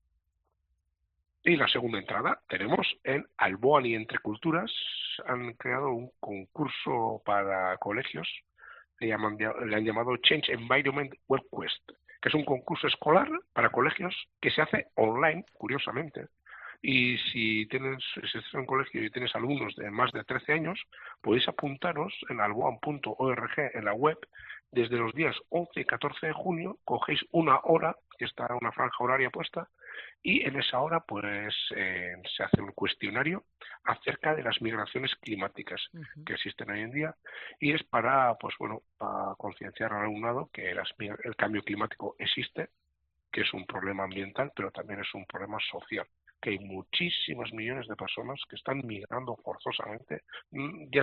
Y la segunda entrada tenemos en Alboan y Entre Culturas. Han creado un concurso para colegios, le han llamado Change Environment Web Quest, que es un concurso escolar para colegios que se hace online, curiosamente. Y si estás en un colegio y tienes alumnos de más de 13 años, podéis apuntaros en alboan.org en la web. Desde los días 11 y 14 de junio cogéis una hora, que está una franja horaria puesta, y en esa hora pues se hace un cuestionario acerca de las migraciones climáticas que existen hoy en día, y es para concienciar al alumnado que el cambio climático existe, que es un problema ambiental, pero también es un problema social, que hay muchísimos millones de personas que están migrando forzosamente, ya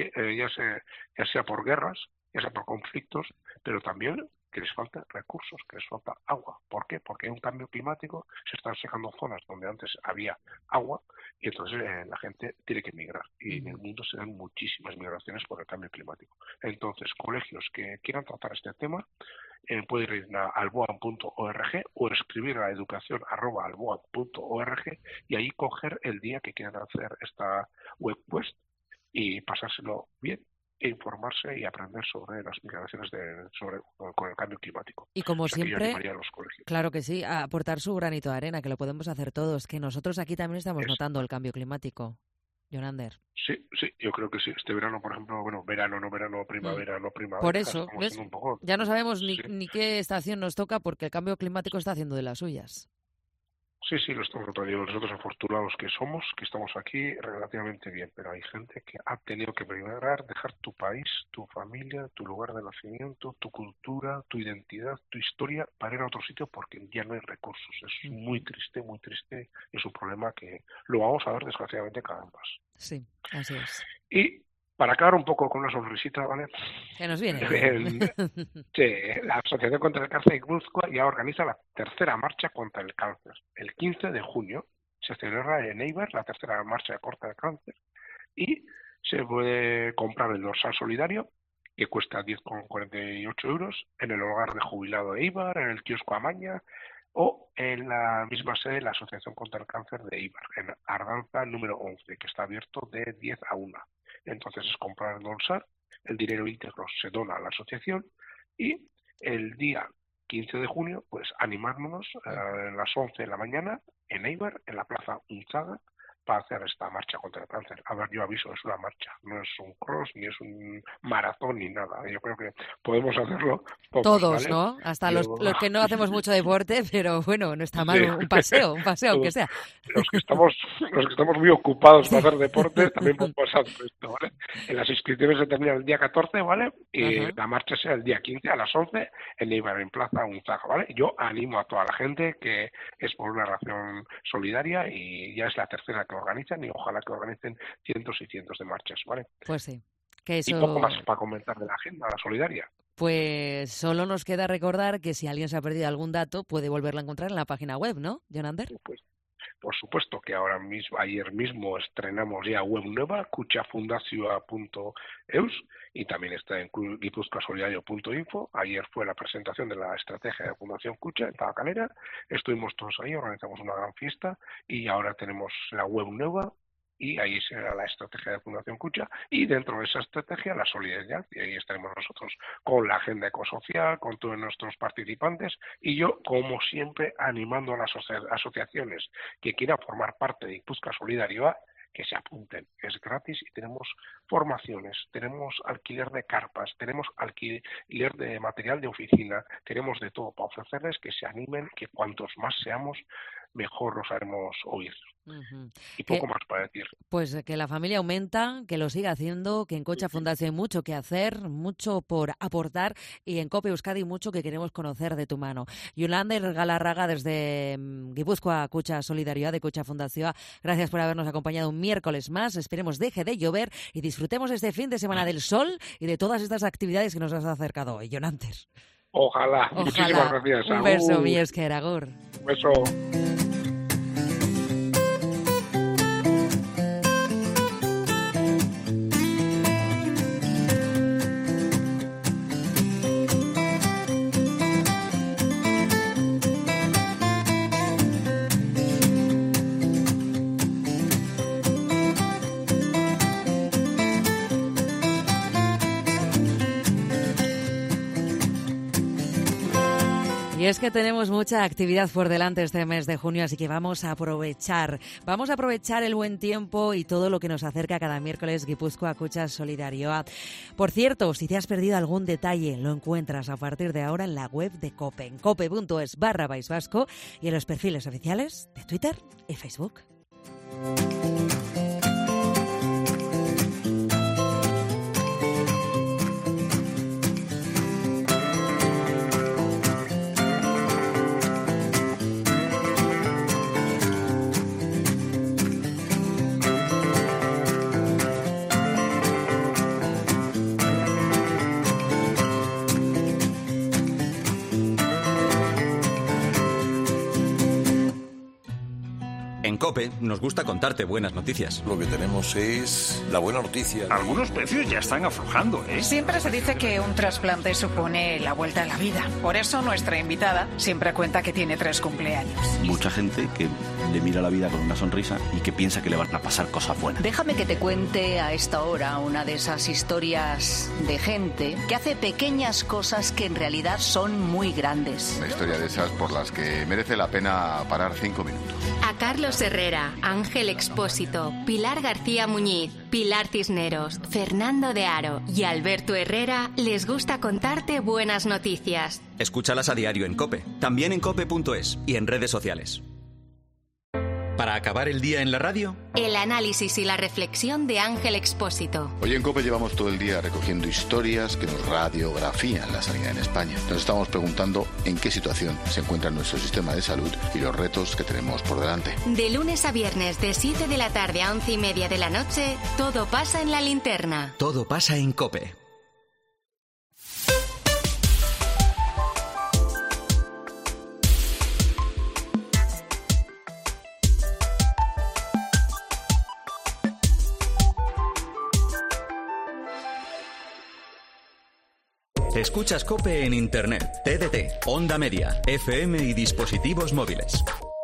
sea por guerras, ya sea por conflictos, pero también que les falta recursos, que les falta agua. ¿Por qué? Porque hay un cambio climático, se están secando zonas donde antes había agua, y entonces la gente tiene que migrar. Y en el mundo se dan muchísimas migraciones por el cambio climático. Entonces, colegios que quieran tratar este tema, pueden ir a alboan.org o escribir a educación@alboan.org y ahí coger el día que quieran hacer esta web quest y pasárselo bien, e informarse y aprender sobre las migraciones con el cambio climático. Y como siempre, claro que sí, a aportar su granito de arena, que lo podemos hacer todos, que nosotros aquí también estamos notando el cambio climático. Jon Ander. Sí, yo creo que sí. Este verano, por ejemplo, primavera, no primavera. Por eso, ¿ves? Ya no sabemos ni qué estación nos toca, porque el cambio climático está haciendo de las suyas. Sí, lo estamos notando. Nosotros afortunados que somos, que estamos aquí relativamente bien, pero hay gente que ha tenido que dejar tu país, tu familia, tu lugar de nacimiento, tu cultura, tu identidad, tu historia, para ir a otro sitio porque ya no hay recursos. Es muy triste, es un problema que lo vamos a ver desgraciadamente cada vez más. Sí, así es. Y para acabar un poco con una sonrisita, ¿vale? Que nos viene. La Asociación contra el Cáncer de Guipúzcoa ya organiza la tercera marcha contra el cáncer. El 15 de junio se celebra en Eibar la tercera marcha contra el cáncer y se puede comprar el dorsal solidario, que cuesta 10,48 euros, en el hogar de jubilado de Eibar, en el kiosco Amaña o en la misma sede de la Asociación contra el Cáncer de Eibar, en Ardanza número 11, que está abierto de 10 a 1. Entonces es comprar el dorsal, el dinero íntegro se dona a la asociación y el día 15 de junio pues animármonos a las 11 de la mañana en Eibar, en la plaza Unzaga, para hacer esta marcha contra el cáncer. A ver, yo aviso, es una marcha, no es un cross, ni es un maratón, ni nada. Yo creo que podemos hacerlo todos, ¿vale? ¿no? Hasta los que no hacemos mucho deporte, pero bueno, no está mal un paseo aunque sea. Los que estamos muy ocupados para hacer deporte, también podemos hacer esto, ¿vale? En las inscripciones se terminan el día 14, ¿vale? Y la marcha será el día 15 a las 11 en Eibar, en Plaza Unzaga, ¿vale? Yo animo a toda la gente que es por una razón solidaria y ya es la tercera que organizan y ojalá que organicen cientos y cientos de marchas, ¿vale? Pues sí. Que eso... Y poco más para comentar de la agenda solidaria. Pues solo nos queda recordar que si alguien se ha perdido algún dato puede volverlo a encontrar en la página web, ¿no, Jonander? Pues, por supuesto que ayer mismo estrenamos ya web nueva, kutxafundazioa.eus, y también está en gipuzkoasolidario.info. Ayer fue la presentación de la estrategia de Fundación Kutxa en Tabakalera. Estuvimos todos ahí, organizamos una gran fiesta y ahora tenemos la web nueva. Y ahí será la estrategia de Fundación Kutxa y dentro de esa estrategia la solidaridad, y ahí estaremos nosotros con la agenda ecosocial, con todos nuestros participantes y yo, como siempre, animando a las asociaciones que quieran formar parte de Gipuzkoa Solidarioa, que se apunten, es gratis y tenemos formaciones, tenemos alquiler de carpas, tenemos alquiler de material de oficina, tenemos de todo para ofrecerles, que se animen, que cuantos más seamos, mejor los haremos oír. Y poco más para decir. Pues que la familia aumenta, que lo siga haciendo, que en Kutxa Fundación hay mucho que hacer, mucho por aportar y en COPE Euskadi mucho que queremos conocer de tu mano. Jonander Galarraga desde Gipuzkoa Kutxa Solidarioa de Kutxa Fundazioa, gracias por habernos acompañado un miércoles más. Esperemos deje de llover y disfrutemos este fin de semana del sol y de todas estas actividades que nos has acercado hoy, Jonander. Ojalá. Muchísimas gracias. Un beso, mi esker, agur. Un beso. Y es que tenemos mucha actividad por delante este mes de junio, así que vamos a aprovechar el buen tiempo y todo lo que nos acerca cada miércoles Gipuzkoa Kutxa Solidarioa. Por cierto, si te has perdido algún detalle, lo encuentras a partir de ahora en la web de COPE, en cope.es/País Vasco y en los perfiles oficiales de Twitter y Facebook. En COPE nos gusta contarte buenas noticias. Lo que tenemos es la buena noticia. Algunos precios ya están aflojando, ¿eh? Siempre se dice que un trasplante supone la vuelta a la vida. Por eso nuestra invitada siempre cuenta que tiene 3 cumpleaños. Mucha gente que le mira la vida con una sonrisa y que piensa que le van a pasar cosas buenas. Déjame que te cuente a esta hora una de esas historias de gente que hace pequeñas cosas que en realidad son muy grandes. Una historia de esas por las que merece la pena parar 5 minutos. A Carlos Herrera, Ángel Expósito, Pilar García Muñiz, Pilar Cisneros, Fernando de Aro y Alberto Herrera les gusta contarte buenas noticias. Escúchalas a diario en COPE, también en cope.es y en redes sociales. Para acabar el día en la radio, el análisis y la reflexión de Ángel Expósito. Hoy en COPE llevamos todo el día recogiendo historias que nos radiografían la sanidad en España. Nos estamos preguntando en qué situación se encuentra nuestro sistema de salud y los retos que tenemos por delante. De lunes a viernes, de 7 de la tarde a 11:30 de la noche, todo pasa en la linterna. Todo pasa en COPE. Escuchas COPE en Internet, TDT, Onda Media, FM y dispositivos móviles.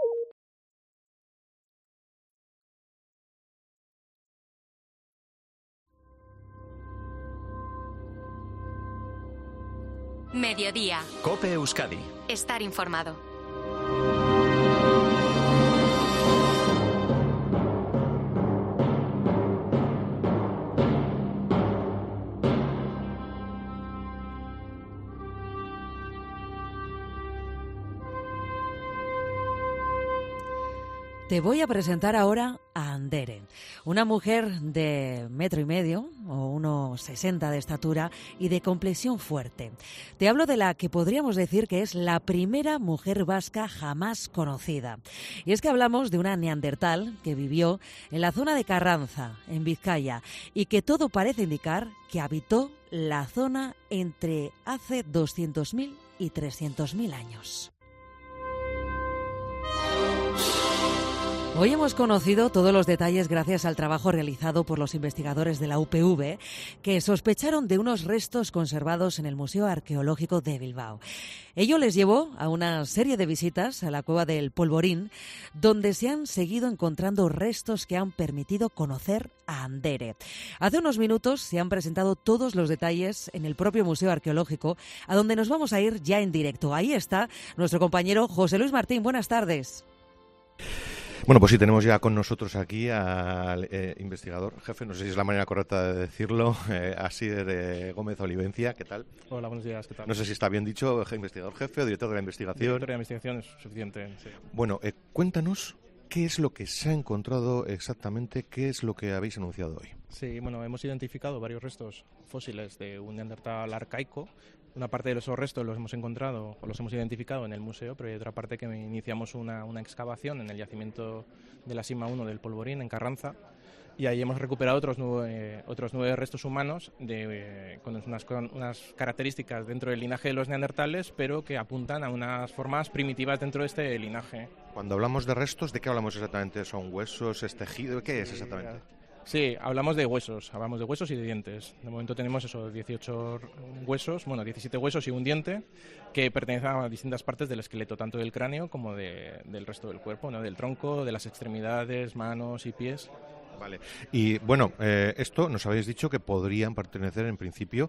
Mediodía. COPE Euskadi. Estar informado. Te voy a presentar ahora a Andere, una mujer de 1,5 metros o 1,60 de estatura y de complexión fuerte. Te hablo de la que podríamos decir que es la primera mujer vasca jamás conocida. Y es que hablamos de una neandertal que vivió en la zona de Carranza, en Vizcaya, y que todo parece indicar que habitó la zona entre hace 200.000 y 300.000 años. Hoy hemos conocido todos los detalles gracias al trabajo realizado por los investigadores de la UPV, que sospecharon de unos restos conservados en el Museo Arqueológico de Bilbao. Ello les llevó a una serie de visitas a la cueva del Polvorín, donde se han seguido encontrando restos que han permitido conocer a Andere. Hace unos minutos se han presentado todos los detalles en el propio Museo Arqueológico, a donde nos vamos a ir ya en directo. Ahí está nuestro compañero José Luis Martín. Buenas tardes. Bueno, pues sí, tenemos ya con nosotros aquí al investigador jefe, no sé si es la manera correcta de decirlo, Asier Gómez Olivencia. ¿Qué tal? Hola, buenos días, ¿qué tal? No sé si está bien dicho, investigador jefe o director de la investigación. Director de la investigación es suficiente, sí. Bueno, cuéntanos qué es lo que se ha encontrado exactamente, qué es lo que habéis anunciado hoy. Sí, bueno, hemos identificado varios restos fósiles de un neandertal arcaico. Una parte de esos restos los hemos encontrado o los hemos identificado en el museo, pero hay otra parte que iniciamos una excavación en el yacimiento de la Sima 1 del Polvorín, en Carranza, y ahí hemos recuperado otros 9 restos humanos con unas características dentro del linaje de los neandertales, pero que apuntan a unas formas primitivas dentro de este linaje. Cuando hablamos de restos, ¿de qué hablamos exactamente? ¿Son huesos, es tejido? ¿Qué es exactamente? Sí, hablamos de huesos y de dientes. De momento tenemos 18 huesos, 17 huesos y un diente que pertenecen a distintas partes del esqueleto, tanto del cráneo como del resto del cuerpo, ¿no? Del tronco, de las extremidades, manos y pies. Vale. Y bueno, esto nos habéis dicho que podrían pertenecer en principio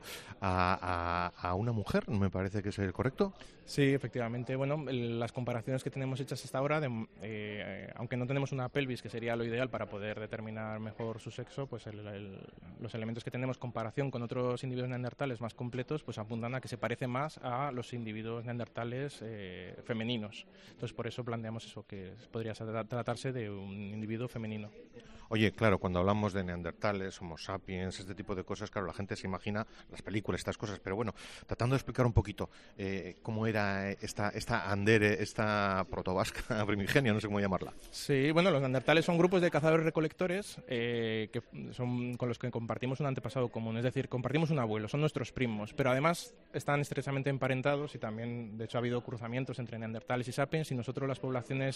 a una mujer, ¿me parece que es el correcto? Sí, efectivamente. Bueno, las comparaciones que tenemos hechas hasta ahora, aunque no tenemos una pelvis, que sería lo ideal para poder determinar mejor su sexo, pues los elementos que tenemos comparación con otros individuos neandertales más completos, pues apuntan a que se parece más a los individuos neandertales femeninos. Entonces, por eso planteamos eso, que podría tratarse de un individuo femenino. Oye, claro, cuando hablamos de neandertales, homo sapiens, este tipo de cosas, claro, la gente se imagina las películas, estas cosas, pero bueno, tratando de explicar un poquito cómo era esta Andere, esta protovasca primigenia, no sé cómo llamarla. Sí, bueno, los neandertales son grupos de cazadores-recolectores que son con los que compartimos un antepasado común, es decir, compartimos un abuelo, son nuestros primos, pero además están estrechamente emparentados y también, de hecho, ha habido cruzamientos entre neandertales y sapiens, y nosotros las poblaciones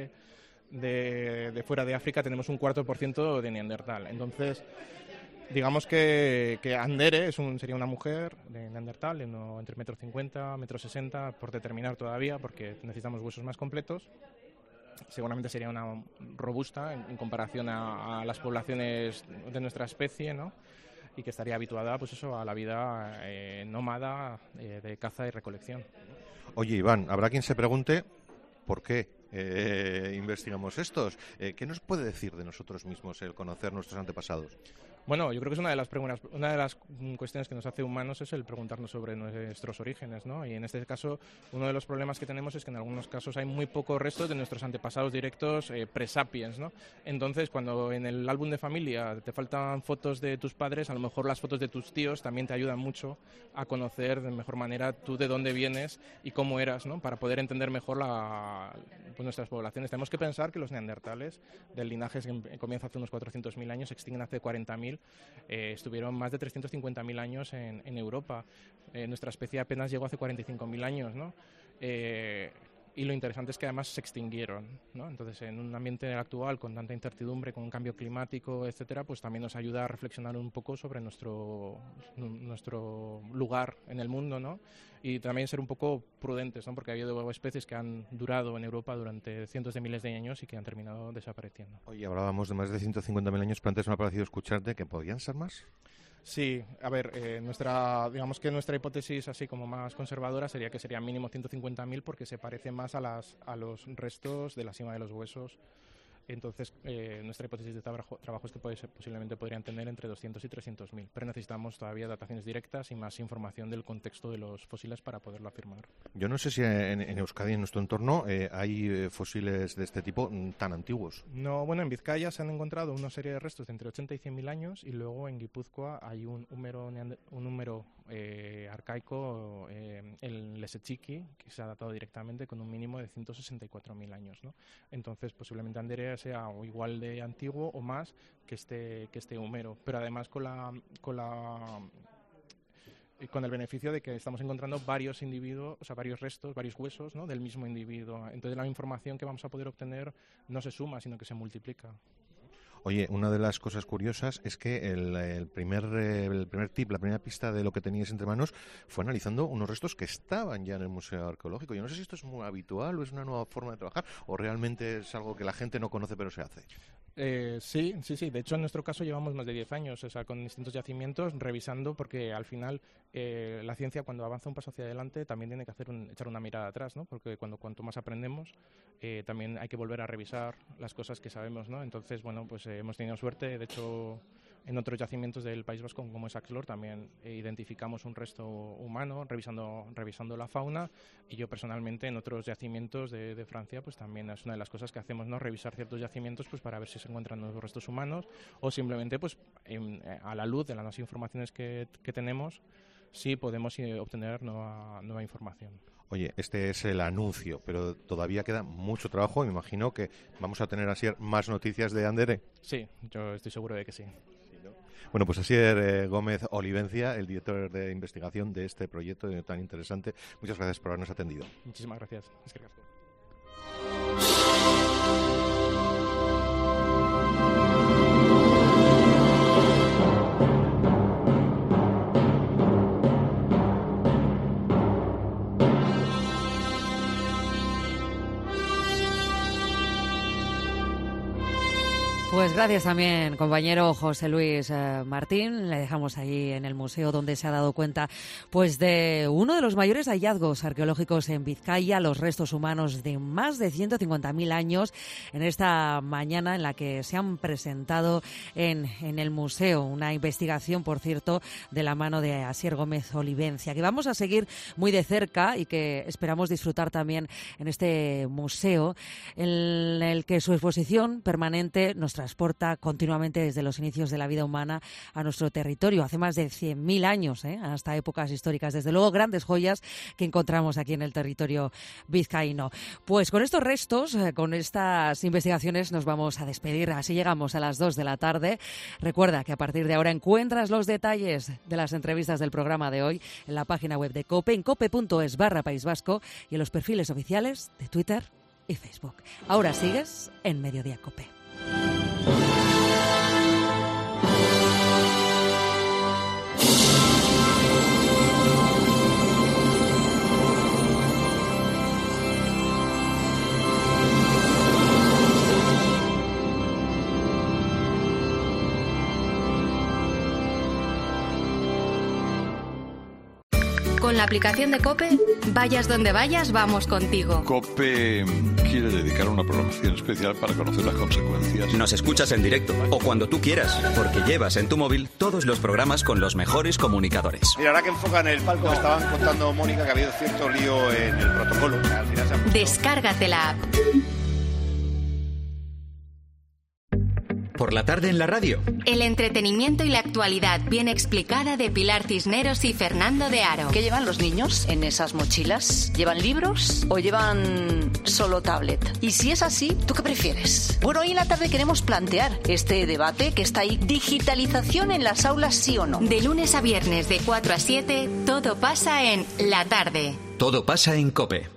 de fuera de África tenemos un 4% de neandertal. Entonces, digamos que Andere sería una mujer de neandertal entre 1,50 m, 1,60 m, por determinar todavía, porque necesitamos huesos más completos. Seguramente sería una robusta en comparación a las poblaciones de nuestra especie, ¿no? Y que estaría habituada, pues eso, a la vida nómada de caza y recolección. Oye, Iván, habrá quien se pregunte ¿por qué investigamos estos? ¿Qué nos puede decir de nosotros mismos el conocer nuestros antepasados? Bueno, yo creo que es una de las cuestiones que nos hace humanos es el preguntarnos sobre nuestros orígenes, ¿no? Y en este caso, uno de los problemas que tenemos es que en algunos casos hay muy pocos restos de nuestros antepasados directos pre-sapiens, ¿no? Entonces, cuando en el álbum de familia te faltan fotos de tus padres, a lo mejor las fotos de tus tíos también te ayudan mucho a conocer de mejor manera tú de dónde vienes y cómo eras, ¿no? Para poder entender mejor nuestras poblaciones. Tenemos que pensar que los neandertales, del linaje que comienza hace unos 400.000 años, se extinguen hace 40.000, estuvieron más de 350.000 años en Europa. Nuestra especie apenas llegó hace 45.000 años, ¿no? Y lo interesante es que además se extinguieron, ¿no? Entonces, en un ambiente actual con tanta incertidumbre, con un cambio climático, etcétera, pues también nos ayuda a reflexionar un poco sobre nuestro lugar en el mundo, ¿no? Y también ser un poco prudentes, ¿no? Porque ha habido especies que han durado en Europa durante cientos de miles de años y que han terminado desapareciendo. Oye, hablábamos de más de 150.000 años, pero antes me ha parecido escucharte que podían ser más. Sí, a ver, digamos que nuestra hipótesis así como más conservadora sería que sería mínimo 150.000 porque se parece más a los restos de la cima de los huesos Entonces, nuestra hipótesis de trabajo es que posiblemente podrían tener entre 200 y 300.000, pero necesitamos todavía dataciones directas y más información del contexto de los fósiles para poderlo afirmar. Yo no sé si en Euskadi, en nuestro entorno, hay fósiles de este tipo tan antiguos. No, bueno, en Vizcaya se han encontrado una serie de restos de entre 80 y 100.000 años, y luego en Guipúzcoa hay un número arcaico, el Lesechiki, que se ha datado directamente con un mínimo de 164.000 años, ¿no? Entonces, posiblemente Andere sea igual de antiguo o más que este húmero, pero además con el beneficio de que estamos encontrando varios individuos, o sea, varios restos, varios huesos, ¿no?, del mismo individuo. Entonces la información que vamos a poder obtener no se suma, sino que se multiplica. Oye, una de las cosas curiosas es que el primer tip, la primera pista de lo que teníais entre manos fue analizando unos restos que estaban ya en el Museo Arqueológico. Yo no sé si esto es muy habitual o es una nueva forma de trabajar o realmente es algo que la gente no conoce pero se hace. Sí. De hecho, en nuestro caso llevamos más de 10 años, o sea, con distintos yacimientos, revisando, porque al final la ciencia, cuando avanza un paso hacia adelante, también tiene que echar una mirada atrás, ¿no? Porque cuanto más aprendemos, también hay que volver a revisar las cosas que sabemos, ¿no? Entonces, bueno, pues hemos tenido suerte. De hecho, en otros yacimientos del País Vasco, como es Axlor, también identificamos un resto humano revisando la fauna, y yo personalmente en otros yacimientos de Francia, pues también es una de las cosas que hacemos, ¿no? Revisar ciertos yacimientos pues para ver si se encuentran nuevos restos humanos, o simplemente pues a la luz de las nuevas informaciones que tenemos, sí podemos obtener nueva información. Oye, este es el anuncio, pero todavía queda mucho trabajo y me imagino que vamos a tener así más noticias de Andere. Sí, yo estoy seguro de que sí. Bueno, pues Asier Gómez Olivencia, el director de investigación de este proyecto tan interesante. Muchas gracias por habernos atendido. Muchísimas gracias. Pues gracias también, compañero José Luis Martín. Le dejamos ahí en el museo donde se ha dado cuenta pues de uno de los mayores hallazgos arqueológicos en Vizcaya, los restos humanos de más de 150.000 años, en esta mañana en la que se han presentado en el museo. Una investigación, por cierto, de la mano de Asier Gómez Olivencia, que vamos a seguir muy de cerca y que esperamos disfrutar también en este museo, en el que su exposición permanente nos transporta continuamente desde los inicios de la vida humana a nuestro territorio, hace más de 100.000 años, hasta épocas históricas. Desde luego, grandes joyas que encontramos aquí en el territorio vizcaíno. Pues con estos restos, con estas investigaciones, nos vamos a despedir. Así llegamos a las 2 de la tarde. Recuerda que a partir de ahora encuentras los detalles de las entrevistas del programa de hoy en la página web de COPE, en cope.es/País Vasco, y en los perfiles oficiales de Twitter y Facebook. Ahora sigues en Mediodía COPE. Con la aplicación de COPE, vayas donde vayas, vamos contigo. COPE quiere dedicar una programación especial para conocer las consecuencias. Nos escuchas en directo o cuando tú quieras, porque llevas en tu móvil todos los programas con los mejores comunicadores. Mira, ahora que enfocan el palco, me estaban contando, Mónica, que ha habido cierto lío en el protocolo. Al final Descárgate la app. Por la tarde en la radio. El entretenimiento y la actualidad bien explicada de Pilar Cisneros y Fernando de Aro. ¿Qué llevan los niños en esas mochilas? ¿Llevan libros o llevan solo tablet? Y si es así, ¿tú qué prefieres? Bueno, hoy en la tarde queremos plantear este debate que está ahí. ¿Digitalización en las aulas, sí o no? De lunes a viernes de 4 a 7, todo pasa en La Tarde. Todo pasa en COPE.